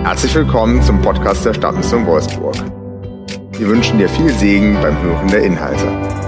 Herzlich willkommen zum Podcast der Stadtmission Wolfsburg. Wir wünschen dir viel Segen beim Hören der Inhalte.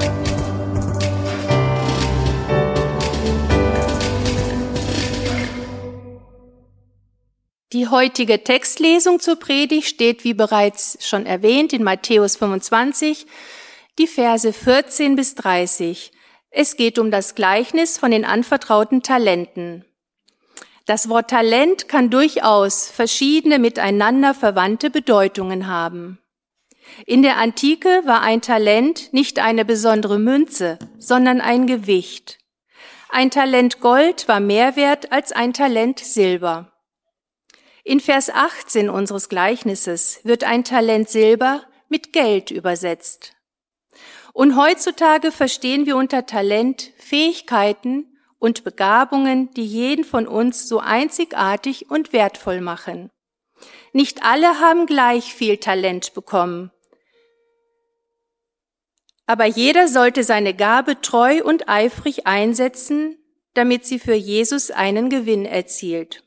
Die heutige Textlesung zur Predigt steht, wie bereits schon erwähnt, in Matthäus 25, die Verse 14 bis 30. Es geht um das Gleichnis von den anvertrauten Talenten. Das Wort Talent kann durchaus verschiedene miteinander verwandte Bedeutungen haben. In der Antike war ein Talent nicht eine besondere Münze, sondern ein Gewicht. Ein Talent Gold war mehr wert als ein Talent Silber. In Vers 18 unseres Gleichnisses wird ein Talent Silber mit Geld übersetzt. Und heutzutage verstehen wir unter Talent Fähigkeiten und Begabungen, die jeden von uns so einzigartig und wertvoll machen. Nicht alle haben gleich viel Talent bekommen. Aber jeder sollte seine Gabe treu und eifrig einsetzen, damit sie für Jesus einen Gewinn erzielt.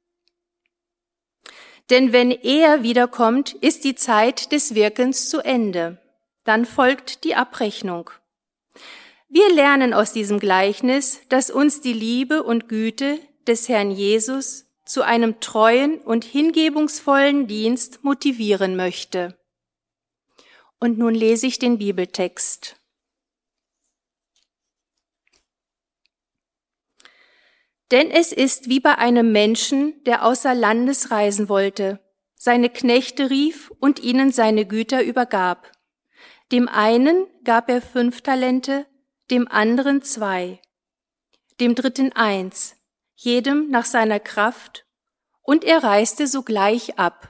Denn wenn er wiederkommt, ist die Zeit des Wirkens zu Ende. Dann folgt die Abrechnung. Wir lernen aus diesem Gleichnis, dass uns die Liebe und Güte des Herrn Jesus zu einem treuen und hingebungsvollen Dienst motivieren möchte. Und nun lese ich den Bibeltext. Denn es ist wie bei einem Menschen, der außer Landes reisen wollte, seine Knechte rief und ihnen seine Güter übergab. Dem einen gab er 5 Talente, dem anderen 2, dem dritten 1, jedem nach seiner Kraft, und er reiste sogleich ab.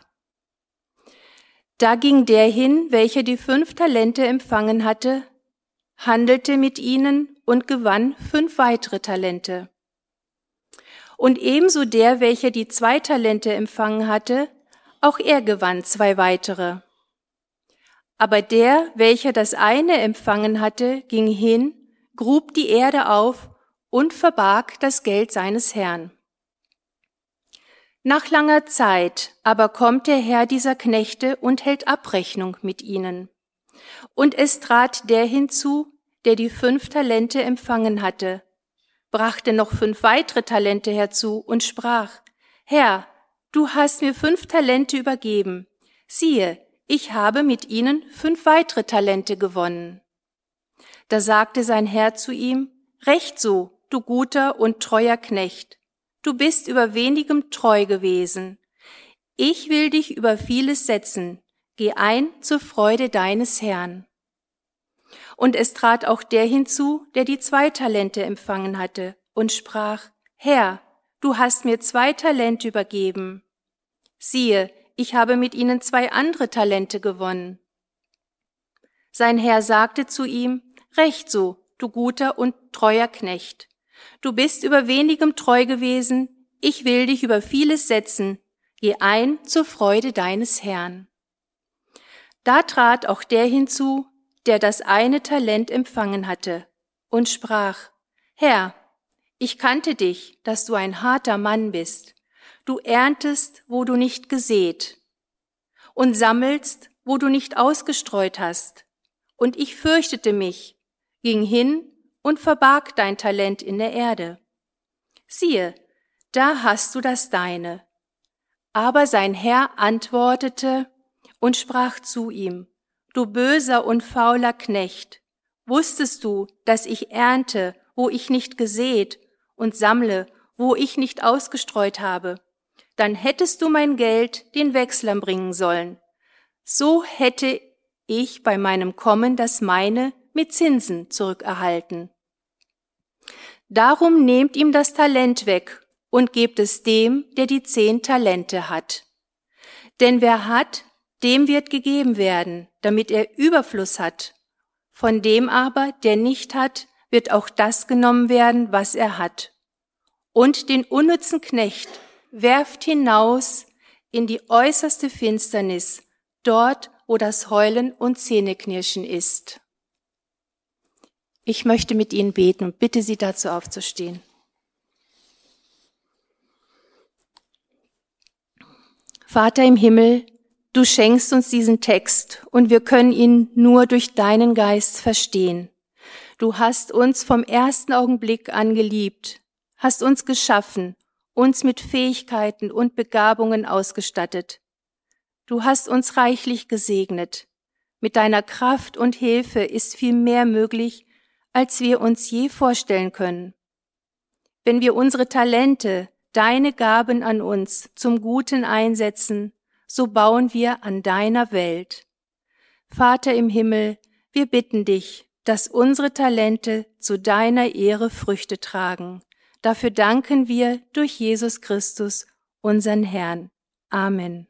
Da ging der hin, welcher die 5 Talente empfangen hatte, handelte mit ihnen und gewann 5 weitere Talente. Und ebenso der, welcher die 2 Talente empfangen hatte, auch er gewann 2 weitere. Aber der, welcher das eine empfangen hatte, ging hin, grub die Erde auf und verbarg das Geld seines Herrn. Nach langer Zeit aber kommt der Herr dieser Knechte und hält Abrechnung mit ihnen. Und es trat der hinzu, der die 5 Talente empfangen hatte, brachte noch 5 weitere Talente herzu und sprach: Herr, du hast mir 5 Talente übergeben. Siehe, ich habe mit ihnen 5 weitere Talente gewonnen. Da sagte sein Herr zu ihm: Recht so, du guter und treuer Knecht. Du bist über wenigem treu gewesen. Ich will dich über vieles setzen. Geh ein zur Freude deines Herrn. Und es trat auch der hinzu, der die 2 Talente empfangen hatte, und sprach: Herr, du hast mir 2 Talente übergeben. Siehe, ich habe mit ihnen 2 andere Talente gewonnen. Sein Herr sagte zu ihm: Recht so, du guter und treuer Knecht. Du bist über wenigem treu gewesen, ich will dich über vieles setzen. Geh ein zur Freude deines Herrn. Da trat auch der hinzu, der das eine Talent empfangen hatte, und sprach: Herr, ich kannte dich, dass du ein harter Mann bist. Du erntest, wo du nicht gesät, und sammelst, wo du nicht ausgestreut hast. Und ich fürchtete mich, ging hin und verbarg dein Talent in der Erde. Siehe, da hast du das deine. Aber sein Herr antwortete und sprach zu ihm: Du böser und fauler Knecht, wusstest du, dass ich ernte, wo ich nicht gesät, und sammle, wo ich nicht ausgestreut habe? Dann hättest du mein Geld den Wechslern bringen sollen. So hätte ich bei meinem Kommen das meine mit Zinsen zurückerhalten. Darum nehmt ihm das Talent weg und gebt es dem, der die 10 Talente hat. Denn wer hat, dem wird gegeben werden, damit er Überfluss hat. Von dem aber, der nicht hat, wird auch das genommen werden, was er hat. Und den unnützen Knecht werft hinaus in die äußerste Finsternis, dort, wo das Heulen und Zähneknirschen ist. Ich möchte mit Ihnen beten und bitte Sie dazu aufzustehen. Vater im Himmel, du schenkst uns diesen Text und wir können ihn nur durch deinen Geist verstehen. Du hast uns vom ersten Augenblick an geliebt, hast uns geschaffen, uns mit Fähigkeiten und Begabungen ausgestattet. Du hast uns reichlich gesegnet. Mit deiner Kraft und Hilfe ist viel mehr möglich, als wir uns je vorstellen können. Wenn wir unsere Talente, deine Gaben an uns zum Guten einsetzen, so bauen wir an deiner Welt. Vater im Himmel, wir bitten dich, dass unsere Talente zu deiner Ehre Früchte tragen. Dafür danken wir durch Jesus Christus, unseren Herrn. Amen.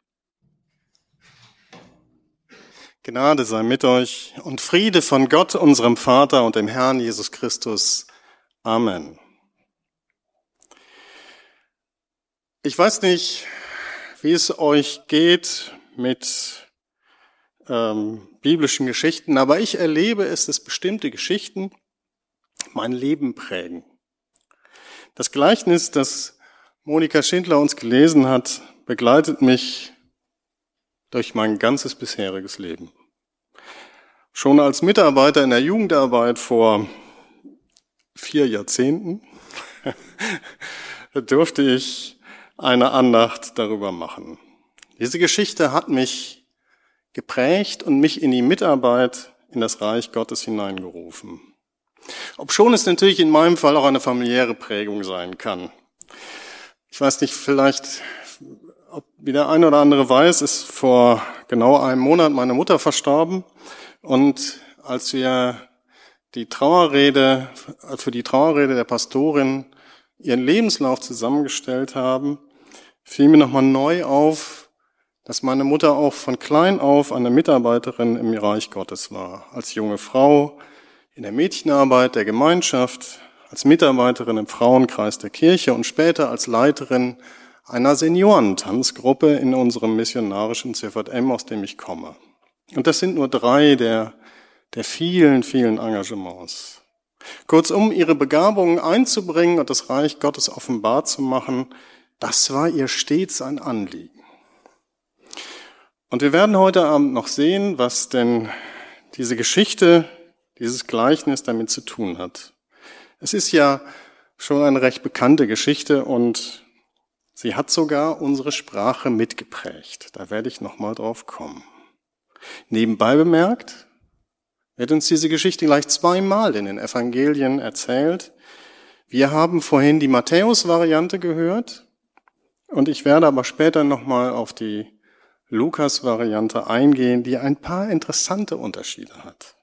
Gnade sei mit euch und Friede von Gott, unserem Vater und dem Herrn Jesus Christus. Amen. Ich weiß nicht, wie es euch geht mit biblischen Geschichten, aber ich erlebe es, dass bestimmte Geschichten mein Leben prägen. Das Gleichnis, das Monika Schindler uns gelesen hat, begleitet mich durch mein ganzes bisheriges Leben. Schon als Mitarbeiter in der Jugendarbeit vor 4 Jahrzehnten durfte ich eine Andacht darüber machen. Diese Geschichte hat mich geprägt und mich in die Mitarbeit in das Reich Gottes hineingerufen. Obschon es natürlich in meinem Fall auch eine familiäre Prägung sein kann. Ich weiß nicht, vielleicht, ob wie der eine oder andere weiß, ist vor genau einem Monat meine Mutter verstorben. Und als wir für die Trauerrede der Pastorin ihren Lebenslauf zusammengestellt haben, fiel mir nochmal neu auf, dass meine Mutter auch von klein auf eine Mitarbeiterin im Reich Gottes war. Als junge Frau in der Mädchenarbeit der Gemeinschaft, als Mitarbeiterin im Frauenkreis der Kirche und später als Leiterin einer Seniorentanzgruppe in unserem missionarischen CVM, aus dem ich komme. Und das sind nur 3 der vielen, vielen Engagements. Kurzum, ihre Begabungen einzubringen und das Reich Gottes offenbar zu machen, das war ihr stets ein Anliegen. Und wir werden heute Abend noch sehen, was denn diese Geschichte, dieses Gleichnis damit zu tun hat. Es ist ja schon eine recht bekannte Geschichte und sie hat sogar unsere Sprache mitgeprägt. Da werde ich nochmal drauf kommen. Nebenbei bemerkt, wird uns diese Geschichte gleich 2-mal in den Evangelien erzählt. Wir haben vorhin die Matthäus-Variante gehört und ich werde aber später nochmal auf die Lukas-Variante eingehen, die ein paar interessante Unterschiede hat.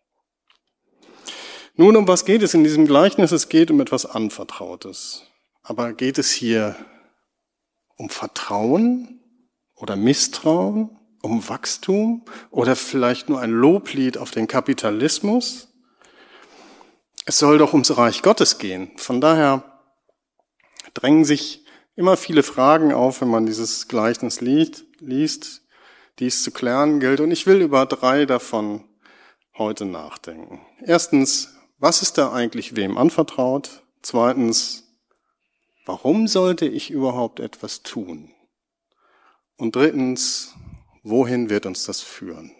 Nun, um was geht es in diesem Gleichnis? Es geht um etwas Anvertrautes. Aber geht es hier um Vertrauen oder Misstrauen? Um Wachstum oder vielleicht nur ein Loblied auf den Kapitalismus? Es soll doch ums Reich Gottes gehen. Von daher drängen sich immer viele Fragen auf, wenn man dieses Gleichnis liest, die es zu klären gilt. Und ich will über 3 davon heute nachdenken. Erstens, was ist da eigentlich wem anvertraut? Zweitens, warum sollte ich überhaupt etwas tun? Und drittens, wohin wird uns das führen?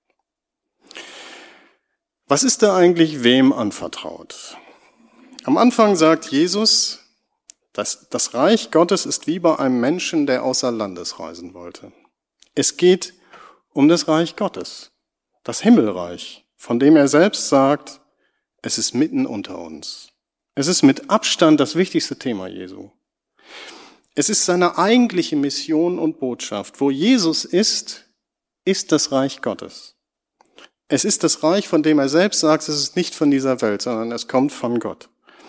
Was ist da eigentlich wem anvertraut? Am Anfang sagt Jesus, dass das Reich Gottes ist wie bei einem Menschen, der außer Landes reisen wollte. Es geht um das Reich Gottes, das Himmelreich, von dem er selbst sagt, es ist mitten unter uns. Es ist mit Abstand das wichtigste Thema Jesu. Es ist seine eigentliche Mission und Botschaft. Wo Jesus ist das Reich Gottes. Es ist das Reich, von dem er selbst sagt, es ist nicht von dieser Welt, sondern es kommt von Gott.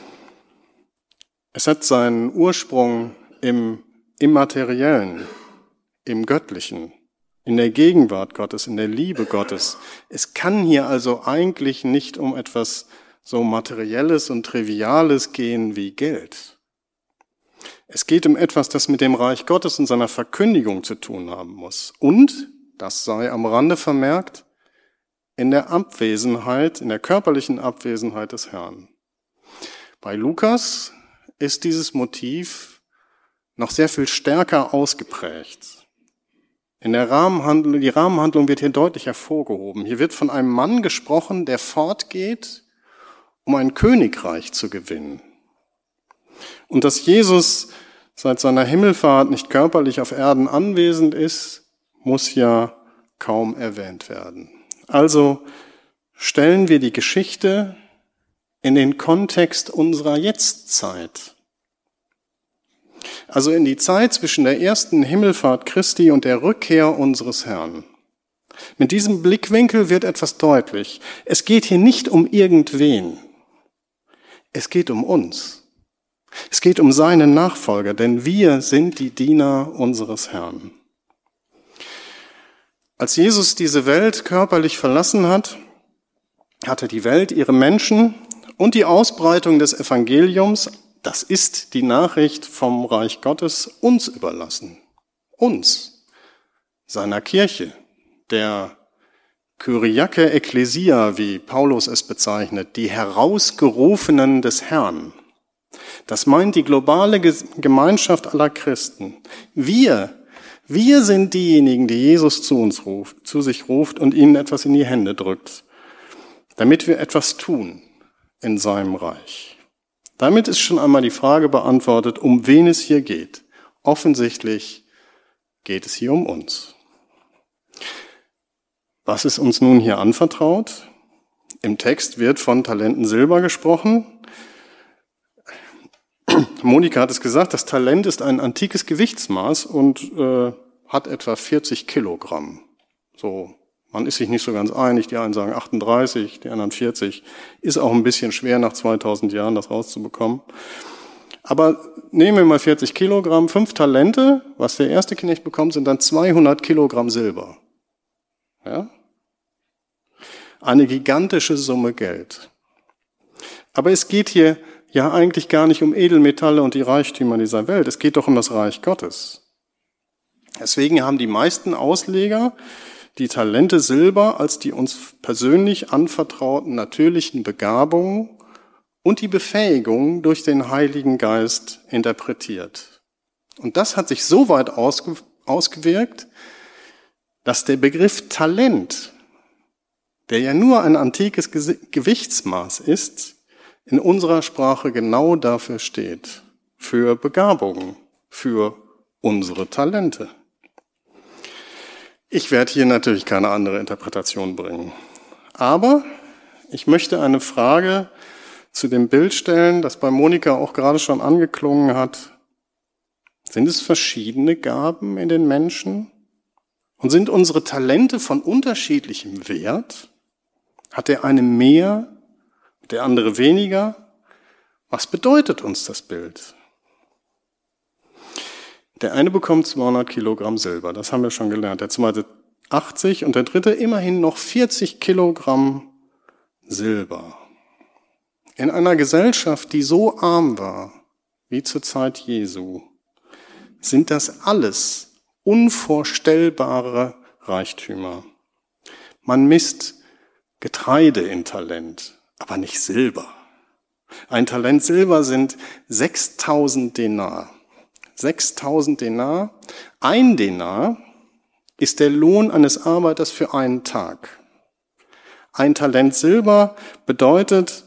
Es hat seinen Ursprung im Immateriellen, im Göttlichen, in der Gegenwart Gottes, in der Liebe Gottes. Es kann hier also eigentlich nicht um etwas so Materielles und Triviales gehen wie Geld. Es geht um etwas, das mit dem Reich Gottes und seiner Verkündigung zu tun haben muss. Und, das sei am Rande vermerkt, in der Abwesenheit, in der körperlichen Abwesenheit des Herrn. Bei Lukas ist dieses Motiv noch sehr viel stärker ausgeprägt. Die Rahmenhandlung wird hier deutlich hervorgehoben. Hier wird von einem Mann gesprochen, der fortgeht, um ein Königreich zu gewinnen. Und dass Jesus seit seiner Himmelfahrt nicht körperlich auf Erden anwesend ist, muss ja kaum erwähnt werden. Also stellen wir die Geschichte in den Kontext unserer Jetztzeit. Also in die Zeit zwischen der ersten Himmelfahrt Christi und der Rückkehr unseres Herrn. Mit diesem Blickwinkel wird etwas deutlich. Es geht hier nicht um irgendwen. Es geht um uns. Es geht um seine Nachfolger, denn wir sind die Diener unseres Herrn. Als Jesus diese Welt körperlich verlassen hat, hatte die Welt ihre Menschen und die Ausbreitung des Evangeliums, das ist die Nachricht vom Reich Gottes, uns überlassen. Uns, seiner Kirche, der Kyriake Ekklesia, wie Paulus es bezeichnet, die Herausgerufenen des Herrn. Das meint die globale Gemeinschaft aller Christen. Wir sind diejenigen, die Jesus zu sich ruft und ihnen etwas in die Hände drückt, damit wir etwas tun in seinem Reich. Damit ist schon einmal die Frage beantwortet, um wen es hier geht. Offensichtlich geht es hier um uns. Was ist uns nun hier anvertraut? Im Text wird von Talenten Silber gesprochen. Monika hat es gesagt, das Talent ist ein antikes Gewichtsmaß und hat etwa 40 Kilogramm. So, man ist sich nicht so ganz einig. Die einen sagen 38, die anderen 40. Ist auch ein bisschen schwer, nach 2000 Jahren das rauszubekommen. Aber nehmen wir mal 40 Kilogramm, 5 Talente. Was der erste Knecht bekommt, sind dann 200 Kilogramm Silber. Ja? Eine gigantische Summe Geld. Aber es geht hier ja eigentlich gar nicht um Edelmetalle und die Reichtümer dieser Welt. Es geht doch um das Reich Gottes. Deswegen haben die meisten Ausleger die Talente Silber als die uns persönlich anvertrauten natürlichen Begabungen und die Befähigung durch den Heiligen Geist interpretiert. Und das hat sich so weit ausgewirkt, dass der Begriff Talent, der ja nur ein antikes Gewichtsmaß ist, in unserer Sprache genau dafür steht, für Begabungen, für unsere Talente. Ich werde hier natürlich keine andere Interpretation bringen. Aber ich möchte eine Frage zu dem Bild stellen, das bei Monika auch gerade schon angeklungen hat. Sind es verschiedene Gaben in den Menschen? Und sind unsere Talente von unterschiedlichem Wert? Hat der eine mehr, der andere weniger? Was bedeutet uns das Bild? Der eine bekommt 200 Kilogramm Silber, das haben wir schon gelernt. Der zweite 80 und der dritte immerhin noch 40 Kilogramm Silber. In einer Gesellschaft, die so arm war wie zur Zeit Jesu, sind das alles unvorstellbare Reichtümer. Man misst Getreide in Talent, aber nicht Silber. Ein Talent Silber sind 6000 Denar. 6000 Denar. Ein Denar ist der Lohn eines Arbeiters für einen Tag. Ein Talent Silber bedeutet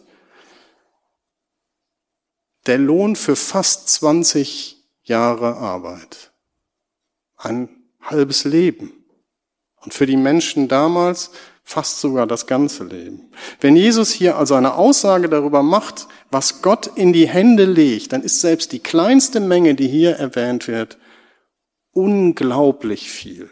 der Lohn für fast 20 Jahre Arbeit. Ein halbes Leben. Und für die Menschen damals fast sogar das ganze Leben. Wenn Jesus hier also eine Aussage darüber macht, was Gott in die Hände legt, dann ist selbst die kleinste Menge, die hier erwähnt wird, unglaublich viel.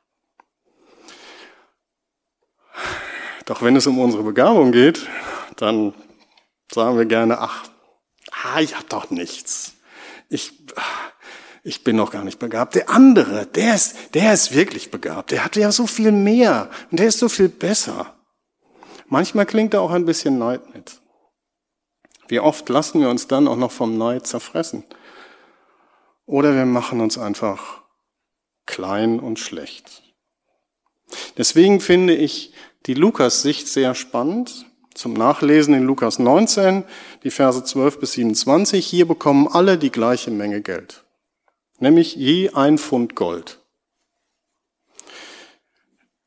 Doch wenn es um unsere Begabung geht, dann sagen wir gerne, ich habe doch nichts. Ich bin noch gar nicht begabt. Der andere, der ist wirklich begabt. Der hat ja so viel mehr und der ist so viel besser. Manchmal klingt da auch ein bisschen Neid mit. Wie oft lassen wir uns dann auch noch vom Neid zerfressen? Oder wir machen uns einfach klein und schlecht. Deswegen finde ich die Lukas-Sicht sehr spannend. Zum Nachlesen in Lukas 19, die Verse 12 bis 27. Hier bekommen alle die gleiche Menge Geld. Nämlich je 1 Pfund Gold.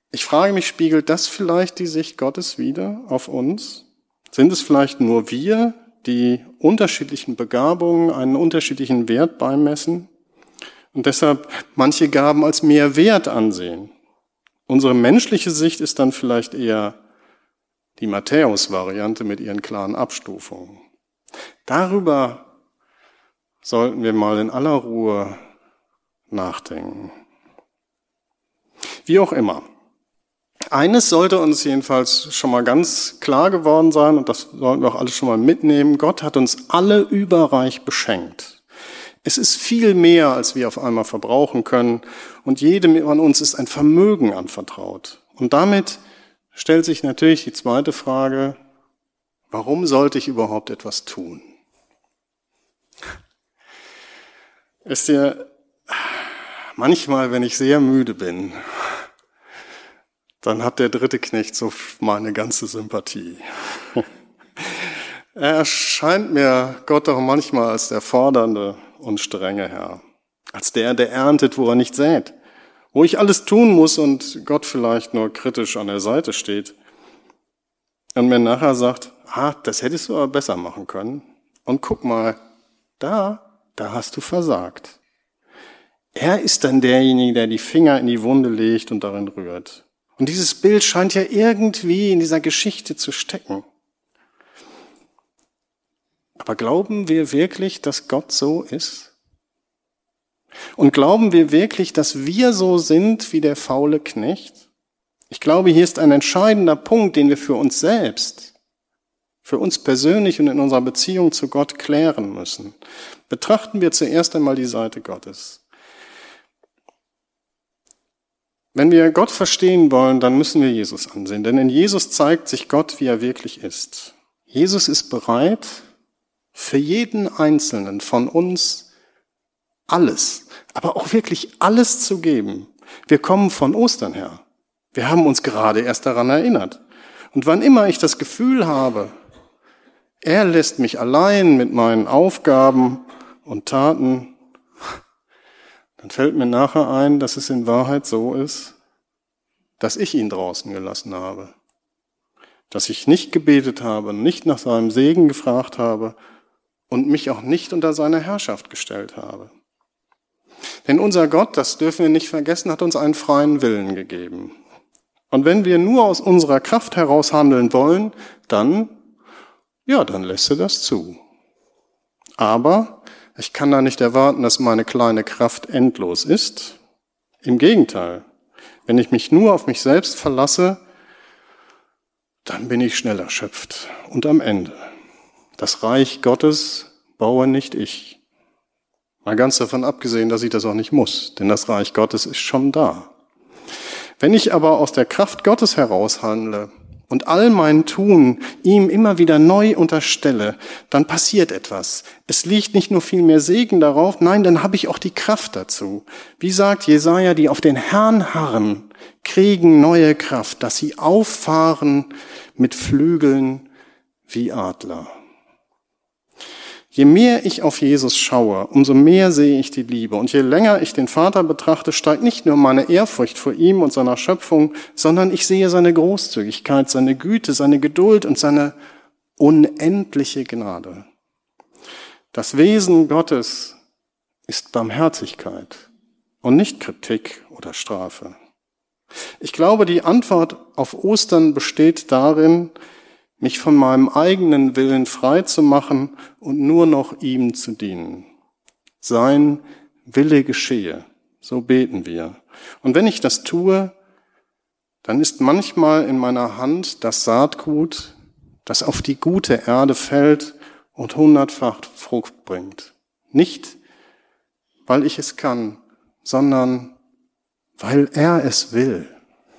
Ich frage mich, spiegelt das vielleicht die Sicht Gottes wider auf uns? Sind es vielleicht nur wir, die unterschiedlichen Begabungen einen unterschiedlichen Wert beimessen und deshalb manche Gaben als mehr wert ansehen? Unsere menschliche Sicht ist dann vielleicht eher die Matthäus-Variante mit ihren klaren Abstufungen. Darüber sollten wir mal in aller Ruhe nachdenken. Wie auch immer. Eines sollte uns jedenfalls schon mal ganz klar geworden sein, und das sollten wir auch alles schon mal mitnehmen: Gott hat uns alle überreich beschenkt. Es ist viel mehr, als wir auf einmal verbrauchen können, und jedem von uns ist ein Vermögen anvertraut. Und damit stellt sich natürlich die zweite Frage: Warum sollte ich überhaupt etwas tun? Wisst ihr, manchmal, wenn ich sehr müde bin, dann hat der dritte Knecht so meine ganze Sympathie. Er erscheint mir Gott doch manchmal als der fordernde und strenge Herr, als der, der erntet, wo er nicht sät, wo ich alles tun muss und Gott vielleicht nur kritisch an der Seite steht und mir nachher sagt: Das hättest du aber besser machen können. Und guck mal, da hast du versagt. Er ist dann derjenige, der die Finger in die Wunde legt und darin rührt. Und dieses Bild scheint ja irgendwie in dieser Geschichte zu stecken. Aber glauben wir wirklich, dass Gott so ist? Und glauben wir wirklich, dass wir so sind wie der faule Knecht? Ich glaube, hier ist ein entscheidender Punkt, den wir für uns selbst, für uns persönlich und in unserer Beziehung zu Gott klären müssen. Betrachten wir zuerst einmal die Seite Gottes. Wenn wir Gott verstehen wollen, dann müssen wir Jesus ansehen, denn in Jesus zeigt sich Gott, wie er wirklich ist. Jesus ist bereit, für jeden Einzelnen von uns alles, aber auch wirklich alles zu geben. Wir kommen von Ostern her. Wir haben uns gerade erst daran erinnert. Und wann immer ich das Gefühl habe, er lässt mich allein mit meinen Aufgaben und Taten, dann fällt mir nachher ein, dass es in Wahrheit so ist, dass ich ihn draußen gelassen habe. Dass ich nicht gebetet habe, nicht nach seinem Segen gefragt habe und mich auch nicht unter seine Herrschaft gestellt habe. Denn unser Gott, das dürfen wir nicht vergessen, hat uns einen freien Willen gegeben. Und wenn wir nur aus unserer Kraft heraus handeln wollen, dann lässt er das zu. Aber ich kann da nicht erwarten, dass meine kleine Kraft endlos ist. Im Gegenteil, wenn ich mich nur auf mich selbst verlasse, dann bin ich schnell erschöpft und am Ende. Das Reich Gottes baue nicht ich. Mal ganz davon abgesehen, dass ich das auch nicht muss, denn das Reich Gottes ist schon da. Wenn ich aber aus der Kraft Gottes heraus handle und all mein Tun ihm immer wieder neu unterstelle, dann passiert etwas. Es liegt nicht nur viel mehr Segen darauf, nein, dann habe ich auch die Kraft dazu. Wie sagt Jesaja, die auf den Herrn harren, kriegen neue Kraft, dass sie auffahren mit Flügeln wie Adler. Je mehr ich auf Jesus schaue, umso mehr sehe ich die Liebe. Und je länger ich den Vater betrachte, steigt nicht nur meine Ehrfurcht vor ihm und seiner Schöpfung, sondern ich sehe seine Großzügigkeit, seine Güte, seine Geduld und seine unendliche Gnade. Das Wesen Gottes ist Barmherzigkeit und nicht Kritik oder Strafe. Ich glaube, die Antwort auf Ostern besteht darin, mich von meinem eigenen Willen frei zu machen und nur noch ihm zu dienen. Sein Wille geschehe, so beten wir. Und wenn ich das tue, dann ist manchmal in meiner Hand das Saatgut, das auf die gute Erde fällt und 100-fach Frucht bringt. Nicht, weil ich es kann, sondern weil er es will.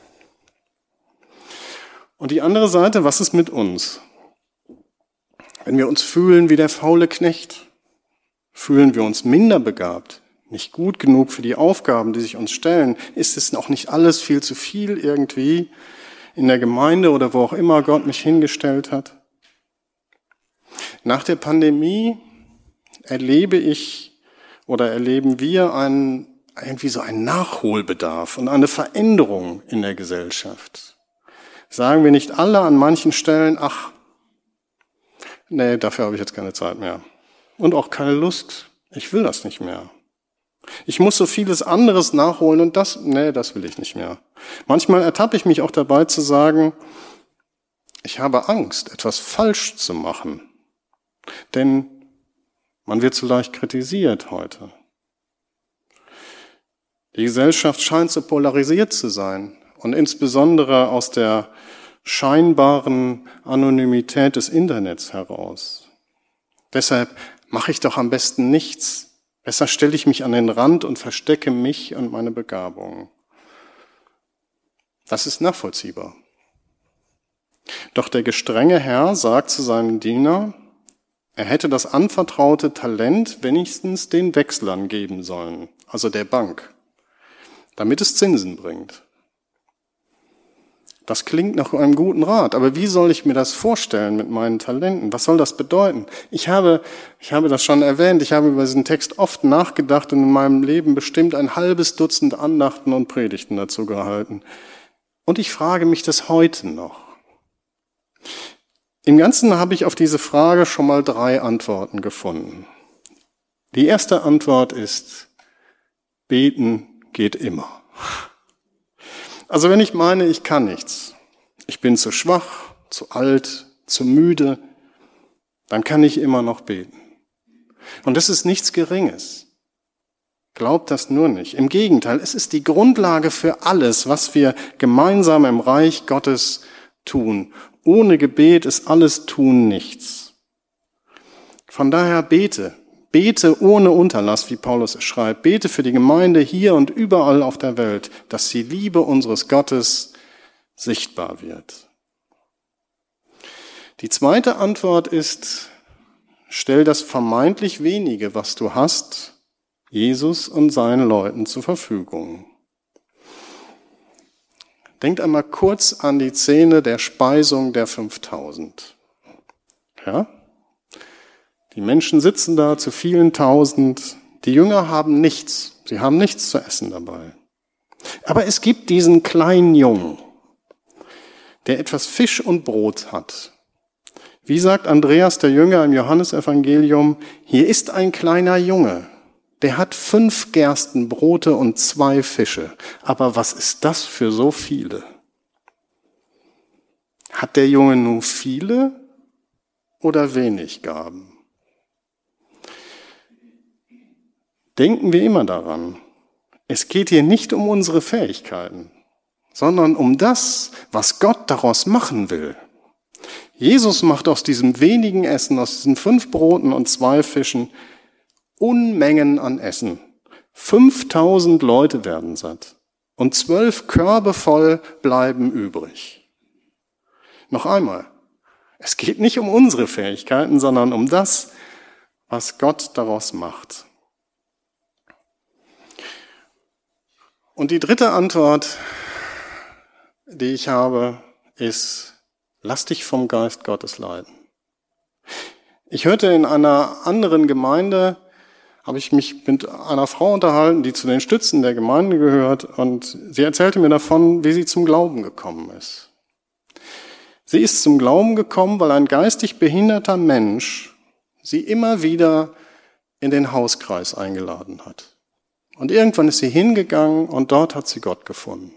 Und die andere Seite, was ist mit uns? Wenn wir uns fühlen wie der faule Knecht, fühlen wir uns minder begabt, nicht gut genug für die Aufgaben, die sich uns stellen, ist es noch nicht alles viel zu viel irgendwie in der Gemeinde oder wo auch immer Gott mich hingestellt hat? Nach der Pandemie erleben wir einen irgendwie so einen Nachholbedarf und eine Veränderung in der Gesellschaft. Sagen wir nicht alle an manchen Stellen, ach, nee, dafür habe ich jetzt keine Zeit mehr. Und auch keine Lust. Ich will das nicht mehr. Ich muss so vieles anderes nachholen und das will ich nicht mehr. Manchmal ertappe ich mich auch dabei zu sagen, ich habe Angst, etwas falsch zu machen. Denn man wird so leicht kritisiert heute. Die Gesellschaft scheint so polarisiert zu sein und insbesondere aus der scheinbaren Anonymität des Internets heraus. Deshalb mache ich doch am besten nichts. Besser stelle ich mich an den Rand und verstecke mich und meine Begabungen. Das ist nachvollziehbar. Doch der gestrenge Herr sagt zu seinem Diener, er hätte das anvertraute Talent wenigstens den Wechslern geben sollen, also der Bank, damit es Zinsen bringt. Das klingt nach einem guten Rat, aber wie soll ich mir das vorstellen mit meinen Talenten? Was soll das bedeuten? Ich habe das schon erwähnt, ich habe über diesen Text oft nachgedacht und in meinem Leben bestimmt ein halbes Dutzend Andachten und Predigten dazu gehalten. Und ich frage mich das heute noch. Im Ganzen habe ich auf diese Frage schon mal 3 Antworten gefunden. Die erste Antwort ist, beten geht immer. Also wenn ich meine, ich kann nichts, ich bin zu schwach, zu alt, zu müde, dann kann ich immer noch beten. Und das ist nichts Geringes. Glaubt das nur nicht. Im Gegenteil, es ist die Grundlage für alles, was wir gemeinsam im Reich Gottes tun. Ohne Gebet ist alles Tun nichts. Von daher bete ohne Unterlass, wie Paulus es schreibt. Bete für die Gemeinde hier und überall auf der Welt, dass die Liebe unseres Gottes sichtbar wird. Die zweite Antwort ist, stell das vermeintlich wenige, was du hast, Jesus und seinen Leuten zur Verfügung. Denkt einmal kurz an die Szene der Speisung der 5000. Ja? Die Menschen sitzen da zu vielen Tausend. Die Jünger haben nichts. Sie haben nichts zu essen dabei. Aber es gibt diesen kleinen Jungen, der etwas Fisch und Brot hat. Wie sagt Andreas, der Jünger im Johannesevangelium, hier ist ein kleiner Junge, der hat 5 Gerstenbrote und 2 Fische. Aber was ist das für so viele? Hat der Junge nur viele oder wenig Gaben? Denken wir immer daran, es geht hier nicht um unsere Fähigkeiten, sondern um das, was Gott daraus machen will. Jesus macht aus diesem wenigen Essen, aus diesen 5 Broten und 2 Fischen, Unmengen an Essen. 5000 Leute werden satt und 12 Körbe voll bleiben übrig. Noch einmal, es geht nicht um unsere Fähigkeiten, sondern um das, was Gott daraus macht. Und die dritte Antwort, die ich habe, ist, lass dich vom Geist Gottes leiten. Ich hörte in einer anderen Gemeinde, habe ich mich mit einer Frau unterhalten, die zu den Stützen der Gemeinde gehört, und sie erzählte mir davon, wie sie zum Glauben gekommen ist. Sie ist zum Glauben gekommen, weil ein geistig behinderter Mensch sie immer wieder in den Hauskreis eingeladen hat. Und irgendwann ist sie hingegangen und dort hat sie Gott gefunden.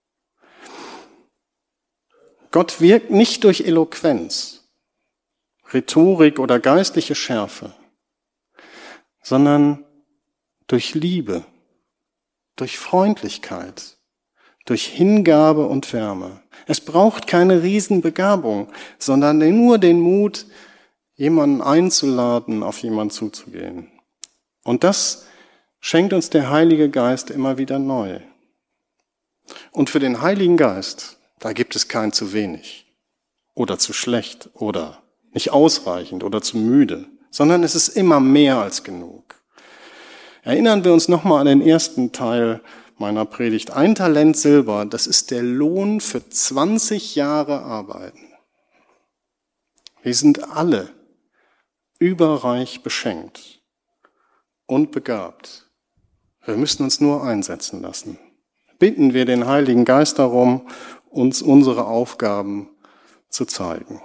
Gott wirkt nicht durch Eloquenz, Rhetorik oder geistliche Schärfe, sondern durch Liebe, durch Freundlichkeit, durch Hingabe und Wärme. Es braucht keine Riesenbegabung, sondern nur den Mut, jemanden einzuladen, auf jemanden zuzugehen. Und das schenkt uns der Heilige Geist immer wieder neu. Und für den Heiligen Geist, da gibt es kein zu wenig oder zu schlecht oder nicht ausreichend oder zu müde, sondern es ist immer mehr als genug. Erinnern wir uns nochmal an den ersten Teil meiner Predigt. 1 Talent Silber, das ist der Lohn für 20 Jahre Arbeiten. Wir sind alle überreich beschenkt und begabt. Wir müssen uns nur einsetzen lassen. Bitten wir den Heiligen Geist darum, uns unsere Aufgaben zu zeigen.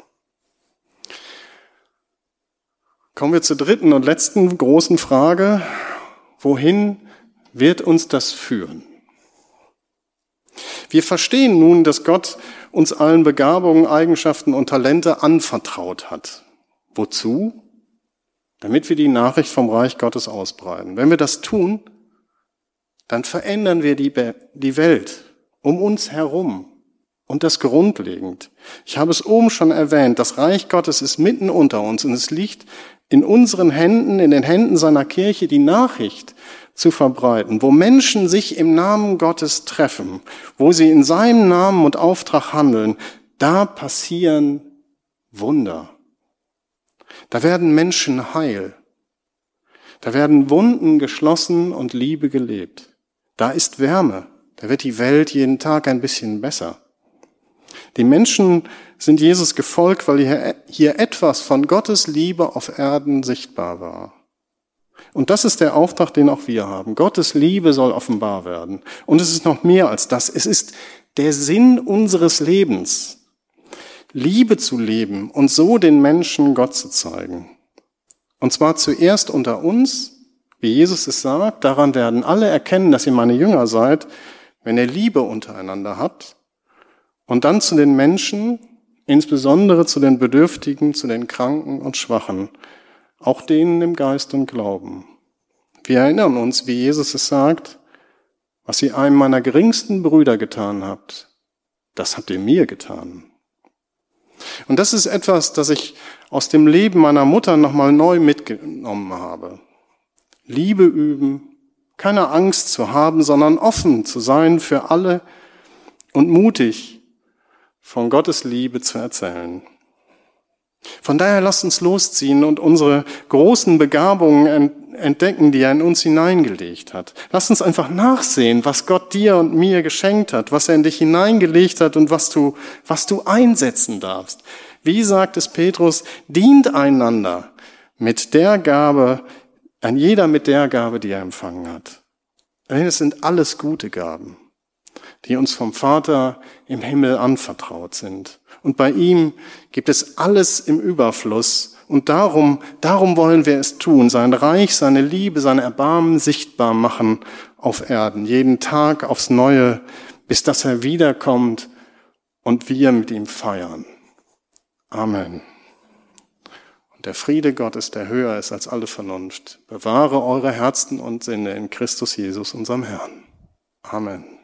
Kommen wir zur dritten und letzten großen Frage. Wohin wird uns das führen? Wir verstehen nun, dass Gott uns allen Begabungen, Eigenschaften und Talente anvertraut hat. Wozu? Damit wir die Nachricht vom Reich Gottes ausbreiten. Wenn wir das tun, dann verändern wir die Welt um uns herum und das grundlegend. Ich habe es oben schon erwähnt, das Reich Gottes ist mitten unter uns und es liegt in unseren Händen, in den Händen seiner Kirche, die Nachricht zu verbreiten, wo Menschen sich im Namen Gottes treffen, wo sie in seinem Namen und Auftrag handeln, da passieren Wunder. Da werden Menschen heil. Da werden Wunden geschlossen und Liebe gelebt. Da ist Wärme. Da wird die Welt jeden Tag ein bisschen besser. Die Menschen sind Jesus gefolgt, weil hier etwas von Gottes Liebe auf Erden sichtbar war. Und das ist der Auftrag, den auch wir haben. Gottes Liebe soll offenbar werden. Und es ist noch mehr als das. Es ist der Sinn unseres Lebens, Liebe zu leben und so den Menschen Gott zu zeigen. Und zwar zuerst unter uns, wie Jesus es sagt, daran werden alle erkennen, dass ihr meine Jünger seid, wenn ihr Liebe untereinander habt. Und dann zu den Menschen, insbesondere zu den Bedürftigen, zu den Kranken und Schwachen, auch denen im Geist und Glauben. Wir erinnern uns, wie Jesus es sagt, was ihr einem meiner geringsten Brüder getan habt, das habt ihr mir getan. Und das ist etwas, das ich aus dem Leben meiner Mutter nochmal neu mitgenommen habe. Liebe üben, keine Angst zu haben, sondern offen zu sein für alle und mutig von Gottes Liebe zu erzählen. Von daher lasst uns losziehen und unsere großen Begabungen entdecken, die er in uns hineingelegt hat. Lasst uns einfach nachsehen, was Gott dir und mir geschenkt hat, was er in dich hineingelegt hat und was du einsetzen darfst. Wie sagt es Petrus, dient einander mit der Gabe, an jeder mit der Gabe, die er empfangen hat. Denn es sind alles gute Gaben, die uns vom Vater im Himmel anvertraut sind. Und bei ihm gibt es alles im Überfluss. Und darum wollen wir es tun, sein Reich, seine Liebe, sein Erbarmen sichtbar machen auf Erden. Jeden Tag aufs Neue, bis dass er wiederkommt und wir mit ihm feiern. Amen. Und der Friede Gottes, der höher ist als alle Vernunft, bewahre eure Herzen und Sinne in Christus Jesus, unserem Herrn. Amen.